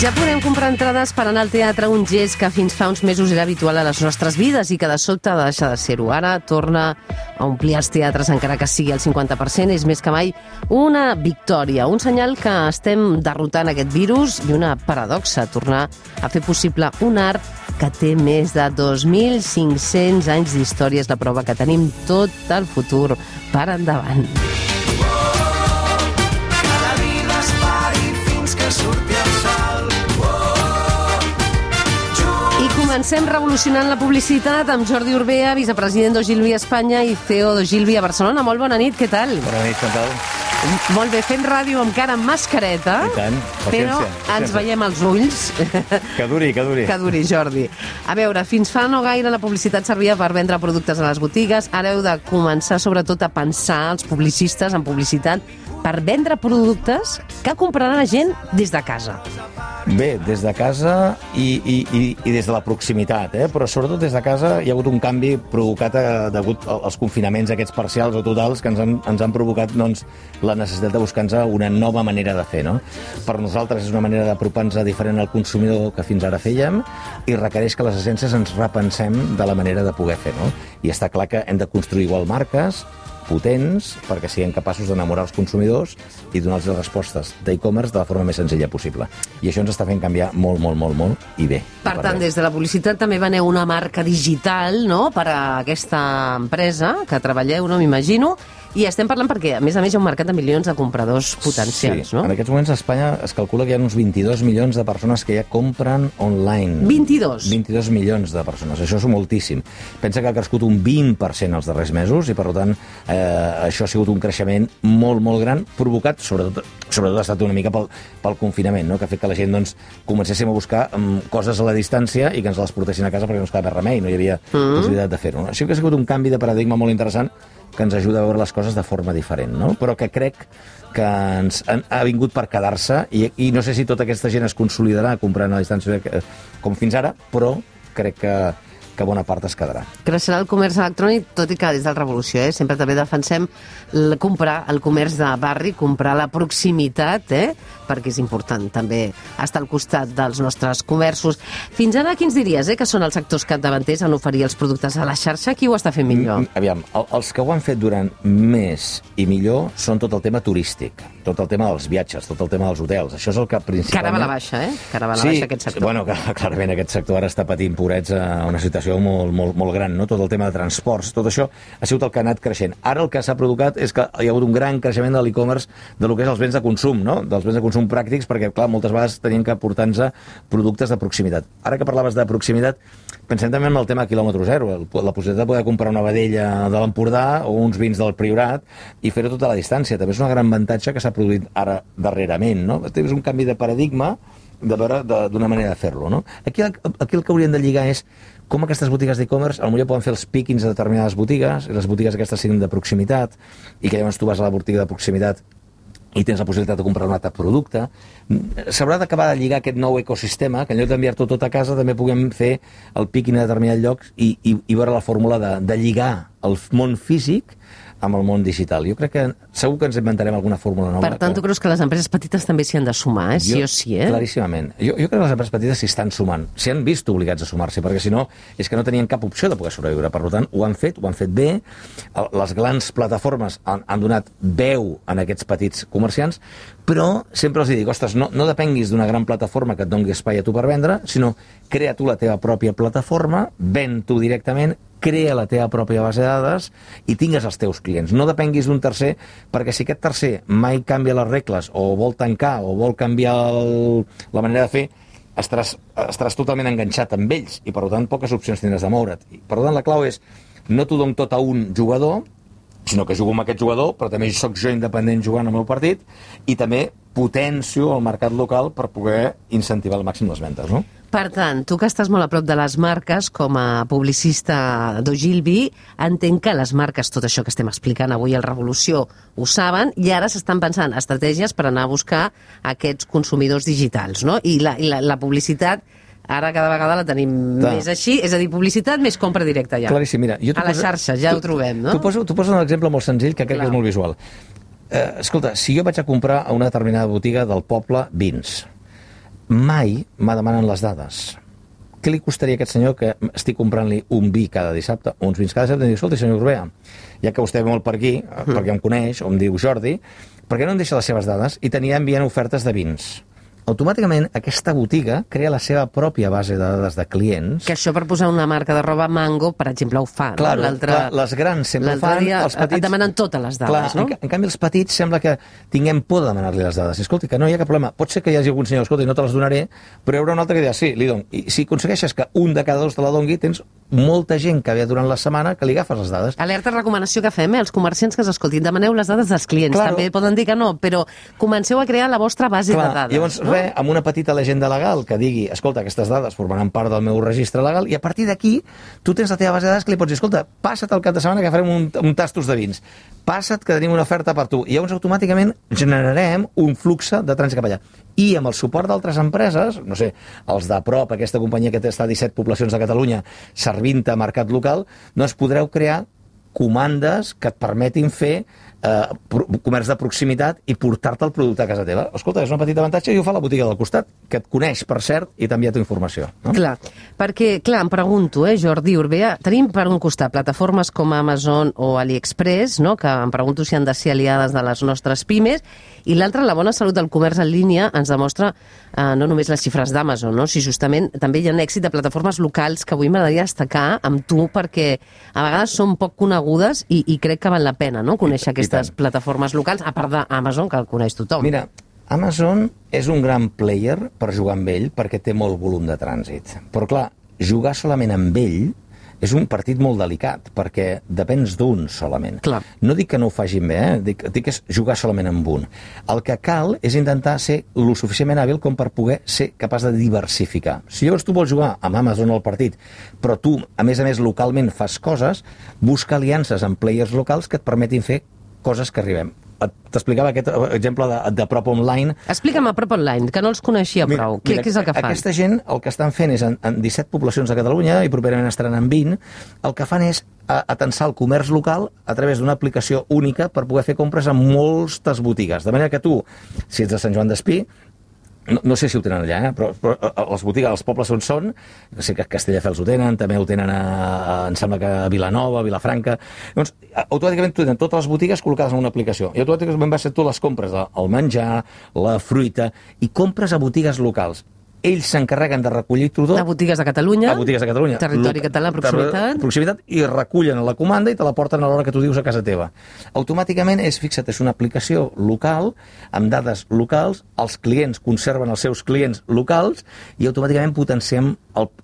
Ja podem comprar entrades per anar al teatre, un gest que fins fa uns mesos era habitual a les nostres vides i que de sobte deixa de ser-ho. Ara torna a omplir els teatres, encara que sigui el 50%, és més que mai una victòria, un senyal que estem derrotant aquest virus i una paradoxa, tornar a fer possible un art que té més de 2.500 anys d'història. És la prova que tenim tot el futur per endavant. Comencem revolucionant la publicitat amb Jordi Urbea, vicepresident d'Ogilvy a Espanya i CEO d'Ogilvy a Barcelona. Molt bona nit, què tal? Bona nit, Chantal. Molt bé, fent ràdio amb cara amb mascareta, I tant, però ens veiem als ulls. Que duri, que duri. Que duri, Jordi. A veure, fins fa no gaire la publicitat servia per vendre productes a les botigues. Ara heu de començar sobretot a pensar, els publicistes, en publicitat, per vendre productes que comprarà la gent des de casa. Bé, des de casa i des de la proximitat, però sobretot des de casa hi ha hagut un canvi provocat degut als confinaments aquests parcials o totals que ens han provocat doncs, la necessitat de buscar-nos una nova manera de fer. No? Per nosaltres és una manera d'apropar-nos diferent al consumidor que fins ara fèiem i requereix que les essències ens repensem de la manera de poder fer. No? I està clar que hem de construir igual marques potents perquè siguem capaços d'enamorar els consumidors i donar-los les respostes d'e-commerce de la forma més senzilla possible. I això ens està fent canviar molt, molt, molt, molt i bé. Per tant, des de la publicitat també veneu una marca digital, no?, per a aquesta empresa que treballeu, no m'imagino, i estem parlant perquè, a més hi ha un mercat de milions de compradors potencials, sí. No? En aquests moments a Espanya es calcula que hi ha uns 22 milions de persones que ja compren online. 22? 22 milions de persones, això és moltíssim. Pensa que ha crescut un 20% els darrers mesos i, per tant, això ha sigut un creixement molt, molt gran, provocat, sobretot ha estat una mica pel confinament, no? Que ha fet que la gent doncs, comencéssim a buscar coses a la distància i que ens les portessin a casa perquè no ens quedava més remei, no hi havia possibilitat de fer-ho. No? Això que ha sigut un canvi de paradigma molt interessant que ens ajuda a veure les coses de forma diferent, no? Però que crec que ha vingut per quedar-se i no sé si tota aquesta gent es consolidarà comprant a distància com fins ara, però crec que bona part es quedarà. Creixerà el comerç electrònic, tot i que des de la revolució, sempre també defensem comprar el comerç de barri, comprar la proximitat, perquè és important també estar al costat dels nostres comerços. Fins ara, quins diries que són els sectors capdavanters en oferir els productes a la xarxa? Qui ho està fent millor? Aviam, els que ho han fet durant més i millor són tot el tema turístic, tot el tema dels viatges, tot el tema dels hotels. Això és el que principalment... Cara a la baixa, Cara a la baixa aquest sector. Bueno, clarament aquest sector ara està patint, pobrets, a una situació molt gran, no? Tot el tema de transports, tot això ha sigut el que ha anat creixent. Ara el que s'ha provocat és que hi ha hagut un gran creixement de l'e-commerce de lo que és els béns de consum, no? Dels béns de consum pràctics, perquè, clar, moltes vegades tenien que portar-nos productes de proximitat. Ara que parlaves de proximitat, pensem també en el tema quilòmetre zero, la possibilitat de poder comprar una vedella de l'Empordà o uns vins del Priorat i fer-ho tota la distància. També és un gran avantatge que s'ha produït ara darrerament, no? És un canvi de paradigma de veure d'una manera de fer-lo, no? Aquí el que hauríem de lligar és com aquestes botigues d'e-commerce potser poden fer els píquings de determinades botigues, i les botigues aquestes siguin de proximitat, i que llavors tu vas a la botiga de proximitat i tens la possibilitat de comprar un altre producte. S'haurà d'acabar de lligar aquest nou ecosistema, que en lloc d'enviar-t'ho tot a casa també puguem fer el píquing a determinats llocs i veure la fórmula de lligar el món físic amb el món digital. Jo crec que segur que ens inventarem alguna fórmula nova. Per tant, tu creus que les empreses petites també s'hi han de sumar, sí o sí, Claríssimament. Jo crec que les empreses petites s'hi estan sumant. S'hi han vist obligats a sumar-s'hi, perquè si no, és que no tenien cap opció de poder sobreviure. Per tant, ho han fet bé. Les grans plataformes han donat veu en aquests petits comerciants, però sempre els dic, ostres, no depenguis d'una gran plataforma que et doni espai a tu per vendre, sinó crea tu la teva pròpia plataforma, ven tu directament, crea la teva pròpia base de dades i tingues els teus clients. No depenguis d'un tercer, perquè si aquest tercer mai canvia les regles o vol tancar o vol canviar la manera de fer, estaràs totalment enganxat amb ells i, per tant, poques opcions tindràs de moure't. Per tant, la clau és no t'ho dono tot a un jugador, sinó que jugo amb aquest jugador, però també sóc jo independent jugant al meu partit i també potencio el mercat local per poder incentivar al màxim les vendes, no? Per tant, tu que estàs molt a prop de les marques, com a publicista d'Ogilvy, entenc que les marques, tot això que estem explicant avui al Revolució, ho saben, i ara s'estan pensant estratègies per anar a buscar aquests consumidors digitals, no? I la publicitat, ara cada vegada la tenim més així, és a dir, publicitat més compra directa ja. Claríssim, mira. A la xarxa, ja ho trobem, no? Tu poses un exemple molt senzill que crec que és molt visual. Escolta, si jo vaig a comprar a una determinada botiga del poble vins, mai me demanen les dades. Què li costaria a aquest senyor que estic comprant-li un vi cada dissabte, uns vins cada dissabte, i diu, escolta, senyor Urbea, ja que vostè ve molt per aquí, perquè em coneix, o em diu Jordi, per què no em deixa les seves dades i t'anirà enviant ofertes de vins? Automàticament aquesta botiga crea la seva pròpia base de dades de clients. Que això per posar una marca de roba Mango, per exemple, ho fa. Claro, no? Les grans sempre ho fan. Els petits et demanen totes les dades, no? En canvi, els petits sembla que tinguem por de demanar-li les dades. Escolti, que no hi ha cap problema. Pot ser que hi hagi algun senyor, escolta, no te les donaré, però hi haurà un altre que dirà, sí, li dono. I si aconsegueixes que un de cada dos te la dongui, tens molta gent que ve durant la setmana que li agafes les dades. Alerta, recomanació que fem, els comerciants que s'escoltin, demaneu les dades dels clients. Claro. També poden dir que no, però comenceu a crear la vostra base de dades. Llavors, no? Amb una petita legenda legal que digui, escolta, aquestes dades formaran part del meu registre legal, i a partir d'aquí tu tens la teva base de dades que li pots dir, escolta, passa't el cap de setmana que farem un tastos de vins, passa't que tenim una oferta per tu, i llavors automàticament generarem un flux de trànsit cap allà. I amb el suport d'altres empreses, no sé, els d'Aprop, aquesta companyia que està a 17 poblacions de Catalunya, servint a mercat local, doncs podreu crear comandes que et permetin fer comerç de proximitat i portar-te el producte a casa teva. Escolta, és un petit avantatge i ho fa la botiga del costat, que et coneix, per cert, i t'envia tu informació. No? Clar, perquè, em pregunto, Jordi Urbea, tenim per un costat plataformes com Amazon o AliExpress, no? Que em pregunto si han de ser aliades de les nostres pimes, i l'altra, la bona salut del comerç en línia ens demostra no només les xifres d'Amazon, no? Si justament també hi ha un èxit de plataformes locals que avui m'agradaria destacar amb tu, perquè a vegades són poc conegudes i crec que val la pena, no?, conèixer aquestes plataformes locals, a part d'Amazon, que el coneix tothom. Mira, Amazon és un gran player per jugar amb ell perquè té molt volum de trànsit. Però, clar, jugar solament amb ell és un partit molt delicat, perquè depens d'un solament. Clar. No dic que no ho facin bé, dic que és jugar solament amb un. El que cal és intentar ser lo suficientment hàbil com per poder ser capaç de diversificar. Si llavors tu vols jugar amb Amazon al partit, però tu, a més, localment fas coses, busca aliances amb players locals que et permetin fer coses que arribem. T'explicava aquest exemple d'Aprop Online. Explica'm Aprop Online, que no els coneixia prou. Què és el que fan? Aquesta gent el que estan fent és, en 17 poblacions de Catalunya, i properament estaran en 20, el que fan és atensar el comerç local a través d'una aplicació única per poder fer compres en moltes botigues. De manera que tu, si ets de Sant Joan d'Espí, no sé si ho tenen allà, però les botigues, els pobles on són, no sé que Castelldefels ho tenen, també ho tenen em sembla que a Vilanova, a Vilafranca. Llavors, automàticament tu tenen totes les botigues col·locades en una aplicació, i automàticament vas fer tu les compres del menjar, la fruita, i compres a botigues locals. Ells s'encarreguen de recollir-ho tot. A botigues de Catalunya. A botigues de Catalunya. Territori català, proximitat. I recullen la comanda i te la porten a l'hora que tu dius a casa teva. Automàticament fixa't, és una aplicació local, amb dades locals, els clients conserven els seus clients locals i automàticament potenciem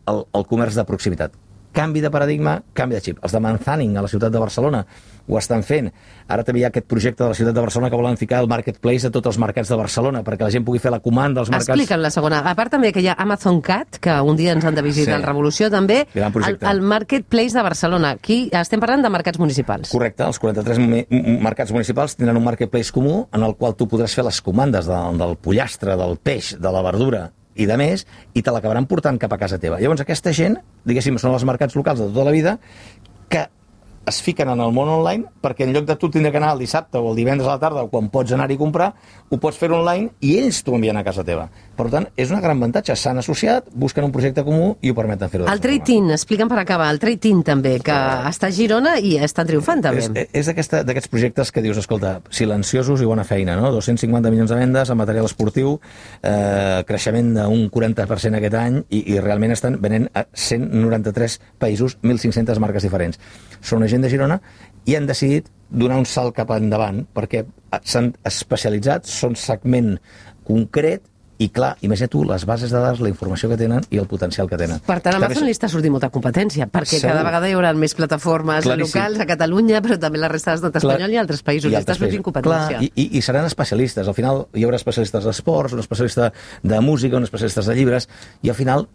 el comerç de proximitat. Canvi de paradigma, canvi de xip. Els de Manzaning, a la ciutat de Barcelona, ho estan fent. Ara també hi ha aquest projecte de la ciutat de Barcelona que volen ficar el marketplace a tots els mercats de Barcelona, perquè la gent pugui fer la comanda als mercats. Explica'n la segona. A part també que hi ha Amazon Cat, que un dia ens han de visitar en Revolució, també. El marketplace de Barcelona. Aquí estem parlant de mercats municipals. Correcte. Els 43 mercats municipals tindran un marketplace comú en el qual tu podràs fer les comandes del pollastre, del peix, de la verdura i de més, i te l'acabaran portant cap a casa teva. Llavors aquesta gent, diguéssim, són els mercats locals de tota la vida que es fiquen en el món online perquè en lloc de tu tindre que anar el dissabte o el divendres a la tarda o quan pots anar-hi a comprar, ho pots fer online i ells t'ho envien a casa teva. Per tant, és un gran avantatge. S'han associat, busquen un projecte comú i ho permeten fer-ho. El Trade-in, explica'm per acabar, el Trade-in també, que està a Girona i està triomfant també. És d'aquests projectes que dius, escolta, silenciosos i bona feina, no? 250 milions de vendes en material esportiu, creixement d'un 40% aquest any i realment estan venent a 193 països, 1.500 marques diferents. Són una gent de Girona i han decidit donar un salt cap endavant perquè s'han especialitzat, són segment concret i clar, imagina tu les bases de dades, la informació que tenen i el potencial que tenen. Per tant, a Amazon li està sortint molta competència, perquè cada vegada hi haurà més plataformes locals a Catalunya, però també la resta de l'estat espanyol i altres països. I està sortint competència. I seran especialistes. Al final hi haurà especialistes d'esports, un especialista de música, un especialista de llibres, i al final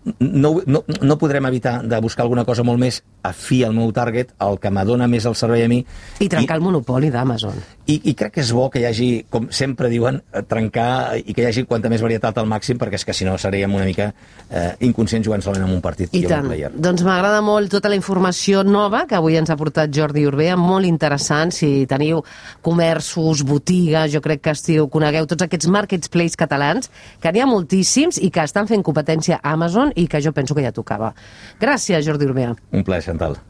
no podrem evitar de buscar alguna cosa molt més afí al meu target, el que m'adona més el servei a mi. I trencar el monopoli d'Amazon. I crec que és bo que hi hagi, com sempre diuen, trencar i que hi hagi quanta més varietat al màxim, perquè és que si no seríem una mica inconscients jugant solament en un partit. I tant. Doncs m'agrada molt tota la informació nova que avui ens ha portat Jordi Urbea, molt interessant. Si teniu comerços, botigues, jo crec que conegueu tots aquests marketplace catalans, que n'hi ha moltíssims i que estan fent competència a Amazon i que jo penso que ja tocava. Gràcies, Jordi Urbea. Un plaer, Chantal.